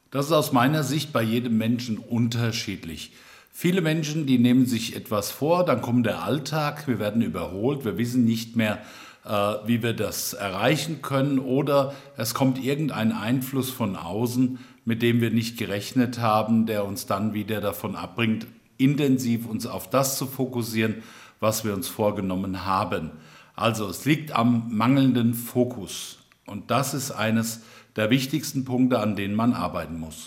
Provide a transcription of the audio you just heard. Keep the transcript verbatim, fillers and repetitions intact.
Das ist aus meiner Sicht bei jedem Menschen unterschiedlich. Viele Menschen, die nehmen sich etwas vor, dann kommt der Alltag, wir werden überholt, wir wissen nicht mehr, äh, wie wir das erreichen können, oder es kommt irgendein Einfluss von außen, mit dem wir nicht gerechnet haben, der uns dann wieder davon abbringt, intensiv uns auf das zu fokussieren, was wir uns vorgenommen haben. Also es liegt am mangelnden Fokus, und das ist eines der wichtigsten Punkte, an denen man arbeiten muss.